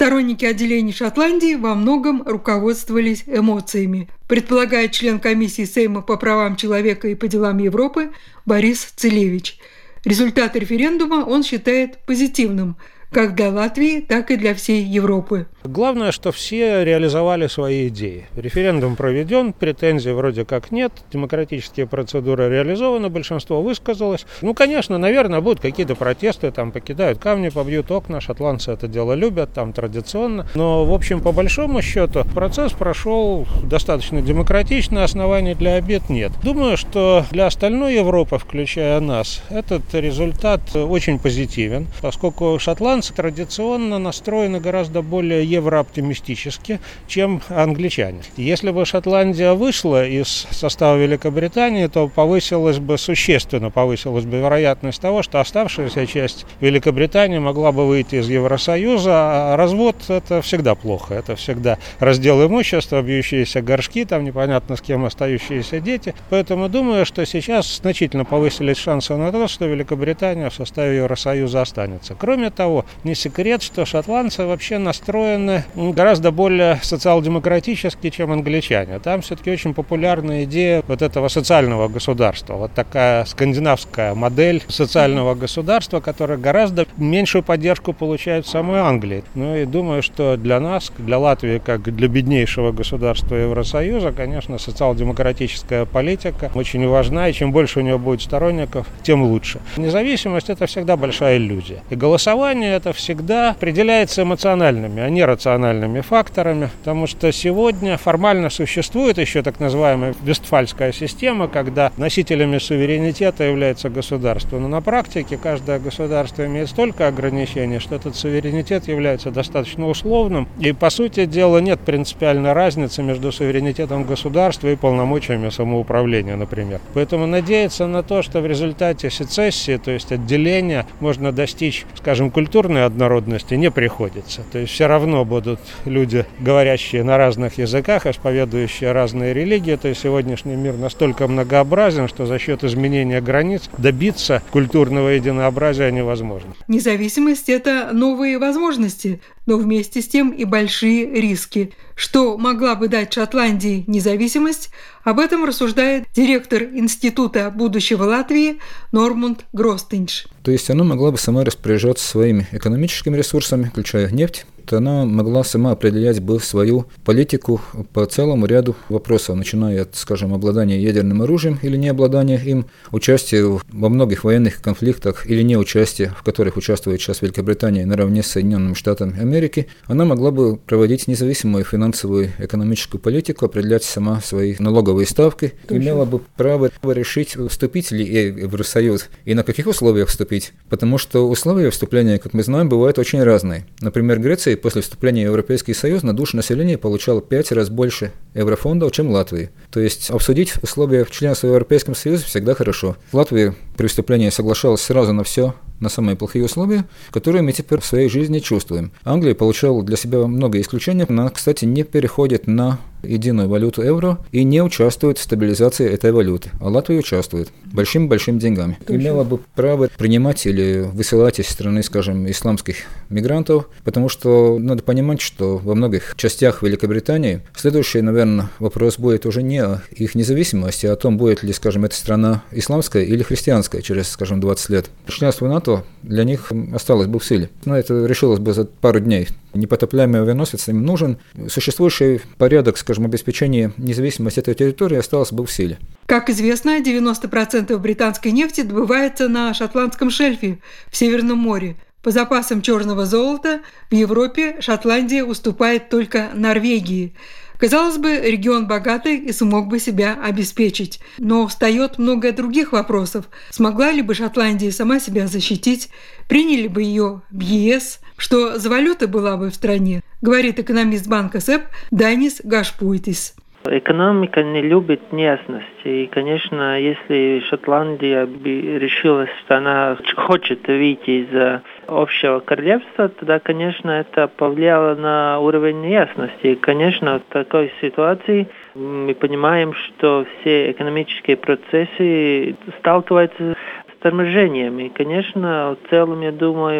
Сторонники отделения Шотландии во многом руководствовались эмоциями, предполагает член комиссии Сейма по правам человека и по делам Европы Борис Целевич. Результат референдума он считает позитивным как для Латвии, так и для всей Европы. Главное, что все реализовали свои идеи. Референдум проведен, претензий вроде как нет, демократические процедуры реализованы, большинство высказалось. Конечно, наверное, будут какие-то протесты, там покидают камни, побьют окна, шотландцы это дело любят, там традиционно. Но, в общем, по большому счету, процесс прошел достаточно демократично, оснований для обид нет. Думаю, что для остальной Европы, включая нас, этот результат очень позитивен, поскольку шотландцы традиционно настроены гораздо более еврооптимистически, чем англичане. Если бы Шотландия вышла из состава Великобритании, то существенно повысилась бы вероятность того, что оставшаяся часть Великобритании могла бы выйти из Евросоюза, а развод – это всегда плохо, это всегда раздел имущества, бьющиеся горшки, там непонятно с кем остающиеся дети. Поэтому думаю, что сейчас значительно повысились шансы на то, что Великобритания в составе Евросоюза останется. Кроме того, не секрет, что шотландцы вообще настроены гораздо более социал-демократически, чем англичане. Там все-таки очень популярна идея вот этого социального государства. Вот такая скандинавская модель социального государства, которая гораздо меньшую поддержку получает в самой Англии. И думаю, что для нас, для Латвии, как для беднейшего государства Евросоюза, конечно, социал-демократическая политика очень важна, и чем больше у нее будет сторонников, тем лучше. Независимость – это всегда большая иллюзия. И голосование это всегда определяется эмоциональными, а не рациональными факторами, потому что сегодня формально существует еще так называемая вестфальская система, когда носителями суверенитета является государство. Но на практике каждое государство имеет столько ограничений, что этот суверенитет является достаточно условным, и, по сути дела, нет принципиальной разницы между суверенитетом государства и полномочиями самоуправления, например. Поэтому надеяться на то, что в результате сецессии, то есть отделения, можно достичь, скажем, культурной однородности, не приходится. То есть все равно будут люди, говорящие на разных языках, исповедующие разные религии. То есть сегодняшний мир настолько многообразен, что за счет изменения границ добиться культурного единообразия невозможно. Независимость – это новые возможности, но вместе с тем и большие риски. Что могла бы дать Шотландии независимость, об этом рассуждает директор Института будущего Латвии Нормунд Гростинш. То есть она могла бы сама распоряжаться своими экономическими ресурсами, включая нефть, то она могла сама определять бы свою политику по целому ряду вопросов, начиная от, скажем, обладания ядерным оружием или необладания им, участия во многих военных конфликтах или неучастия, в которых участвует сейчас Великобритания наравне с Соединенными Штатами Америки. Она могла бы проводить независимую финансовую экономическую политику, определять сама свои налоговые ставки, имела бы право решить, вступить ли в Евросоюз и на каких условиях вступить, потому что условия вступления, как мы знаем, бывают очень разные. Например, Греция после вступления в Европейский Союз на душу населения получала 5 раз больше еврофондов, чем Латвия. То есть обсудить условия членства в Европейском Союзе всегда хорошо. Латвия при вступлении соглашалась сразу на все, на самые плохие условия, которые мы теперь в своей жизни чувствуем. Англия получала для себя много исключений. Она, кстати, не переходит на единую валюту евро и не участвует в стабилизации этой валюты. А Латвия участвует большими-большими деньгами. Имела бы право принимать или высылать из страны, скажем, исламских мигрантов, потому что надо понимать, что во многих частях Великобритании следующий, наверное, вопрос будет уже не о их независимости, а о том, будет ли, скажем, эта страна исламская или христианская через, скажем, 20 лет. Членство НАТО для них осталось бы в силе. Но это решилось бы за пару дней. Непотопляемый авианосец им нужен. Существующий порядок, скажем, обеспечения независимости этой территории остался бы в силе. Как известно, 90% британской нефти добывается на Шотландском шельфе в Северном море. По запасам черного золота в Европе Шотландия уступает только Норвегии. Казалось бы, регион богатый и смог бы себя обеспечить. Но встает много других вопросов. Смогла ли бы Шотландия сама себя защитить? Приняли бы ее в ЕС? Что за валюта была бы в стране? Говорит экономист банка СЭП Данис Гашпуйтис. Экономика не любит неясности. И, конечно, если Шотландия решила, что она хочет выйти из общего королевства, тогда, конечно, это повлияло на уровень неясности. И, конечно, в такой ситуации мы понимаем, что все экономические процессы сталкиваются с торможением. И, конечно, в целом, я думаю,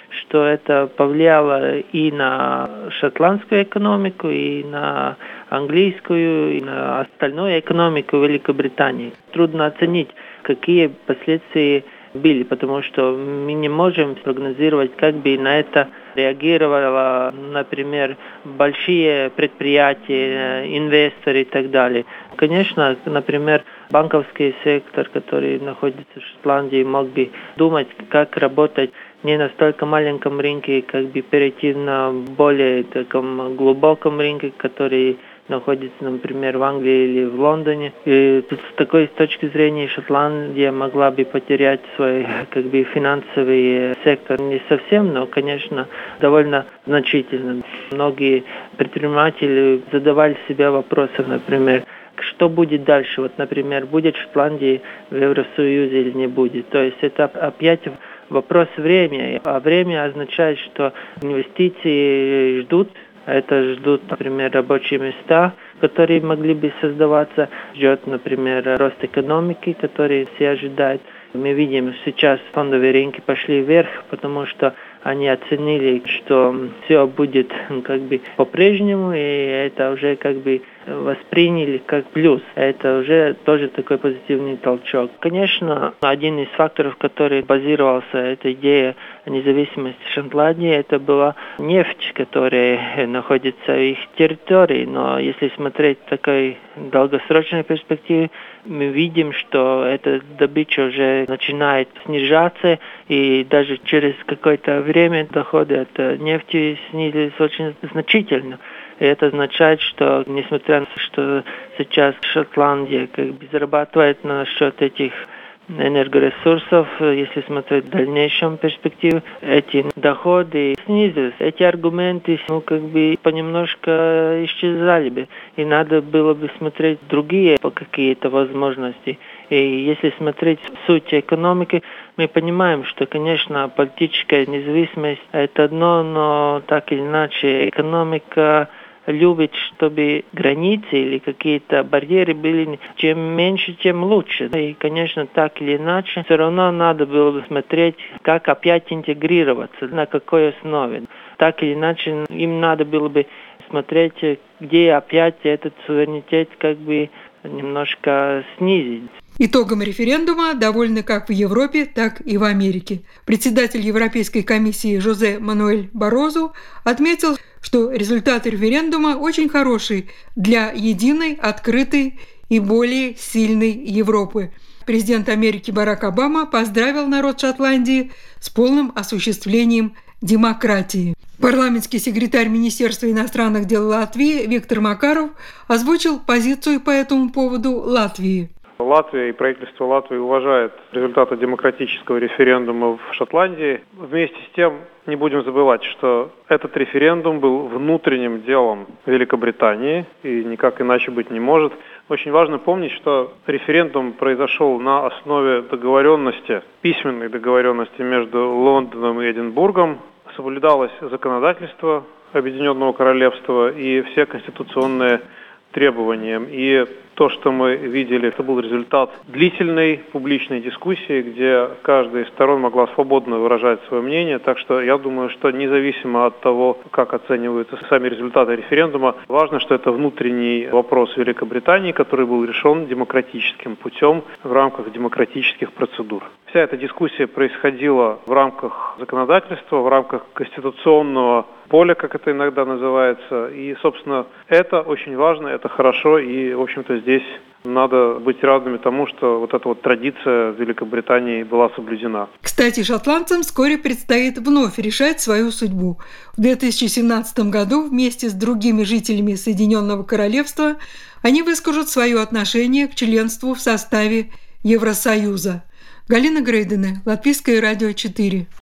что это повлияло и на шотландскую экономику, и на английскую, и на остальную экономику Великобритании. Трудно оценить, какие последствия были, потому что мы не можем прогнозировать, как бы на это реагировало, например, большие предприятия, инвесторы и так далее. Конечно, например, банковский сектор, который находится в Шотландии, мог бы думать, как работать не на столько маленьком рынке, как бы перейти на более таком глубоком рынке, который находится, например, в Англии или в Лондоне. И с такой точки зрения Шотландия могла бы потерять свой финансовый сектор не совсем, но, конечно, довольно значительно. Многие предприниматели задавали себе вопросы, например, что будет дальше? Вот, например, будет Шотландия в Евросоюзе или не будет? То есть это опять вопрос времени. А время означает, что инвестиции ждут. Это ждут, например, рабочие места, которые могли бы создаваться. Ждет, например, рост экономики, который все ожидают. Мы видим, сейчас фондовые рынки пошли вверх, потому что они оценили, что все будет по-прежнему, и это уже восприняли как плюс. Это уже тоже такой позитивный толчок. Конечно, один из факторов, который базировался эта идея независимости Шотландии, это была нефть, которая находится в их территории. Но если смотреть в такой долгосрочной перспективе, мы видим, что эта добыча уже начинает снижаться, и даже через какое-то время доходы от нефти снизились очень значительно. И это означает, что, несмотря на то, что сейчас Шотландия зарабатывает на счет этих энергоресурсов, если смотреть в дальнейшем перспективе, эти доходы снизились. Эти аргументы понемножко исчезали бы, и надо было бы смотреть другие какие-то возможности. И если смотреть суть экономики, мы понимаем, что, конечно, политическая независимость – это одно, но так или иначе экономика любит, чтобы границы или какие-то барьеры были чем меньше, тем лучше. И, конечно, так или иначе, все равно надо было бы смотреть, как опять интегрироваться, на какой основе. Так или иначе, им надо было бы смотреть, где опять этот суверенитет немножко снизить. Итогом референдума довольны как в Европе, так и в Америке. Председатель Европейской комиссии Жозе Мануэль Барозу отметил, что результат референдума очень хороший для единой, открытой и более сильной Европы. Президент Америки Барак Обама поздравил народ Шотландии с полным осуществлением демократии. Парламентский секретарь Министерства иностранных дел Латвии Виктор Макаров озвучил позицию по этому поводу Латвии. Латвия и правительство Латвии уважает результаты демократического референдума в Шотландии. Вместе с тем не будем забывать, что этот референдум был внутренним делом Великобритании и никак иначе быть не может. Очень важно помнить, что референдум произошел на основе договоренности, письменной договоренности между Лондоном и Эдинбургом. Соблюдалось законодательство Объединенного Королевства и все конституционные требования. И то, что мы видели, это был результат длительной публичной дискуссии, где каждая из сторон могла свободно выражать свое мнение. Так что я думаю, что независимо от того, как оцениваются сами результаты референдума, важно, что это внутренний вопрос Великобритании, который был решен демократическим путем в рамках демократических процедур. Вся эта дискуссия происходила в рамках законодательства, в рамках конституционного поля, как это иногда называется. И, собственно, это очень важно, это хорошо, и, в общем-то, здесь надо быть радостными тому, что вот эта вот традиция в Великобритании была соблюдена. Кстати, шотландцам вскоре предстоит вновь решать свою судьбу. В 2017 году вместе с другими жителями Соединенного Королевства они выскажут свое отношение к членству в составе Евросоюза. Галина Грейдене, Латвийское радио 4.